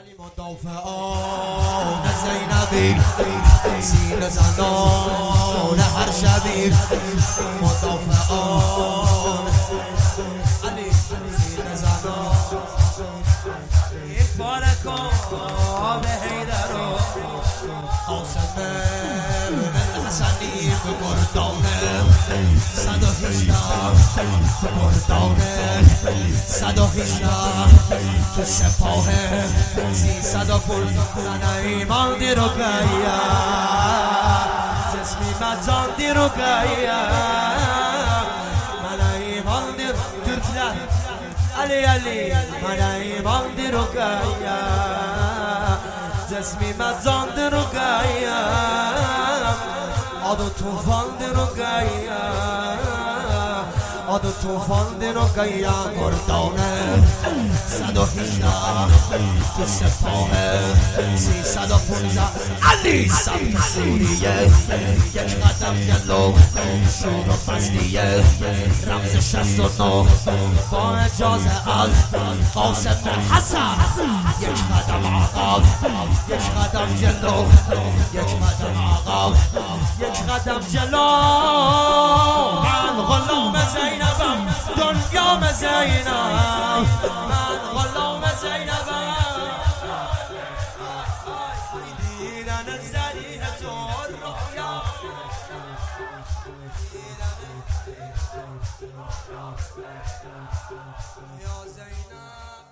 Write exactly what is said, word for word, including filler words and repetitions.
مدافعان زینبی سینه زنان هر شبی مدافعان علی سینه زنان یک باره کن به حیدر و قاسم بن حسنی به گردانه صد و هجده گردانه صد و هجده تو سپاه سیصد و پنجاه ایمان دی رو گایا جسمی مجان دی رو گایا من ایمان دی ترکler علی علی من ایمان دی رو گایا جسمی مجان دی رو گایا آدو توفان دی رو گایا آدو توفان دی رو گایا گردانه صد و هجده تو سپاه سیصد و پونزده علی سمت سوریه یک قدم جلو شور و فضلیه رمز شست و نه با اجازه ال قاسم حسن یک قدم آقا یک قدم جلو یک قدم آقا یک قدم جلو من غلام زینبم دنیام زینب من غلام زینبم دیدن زرینه تو رویا یا زینب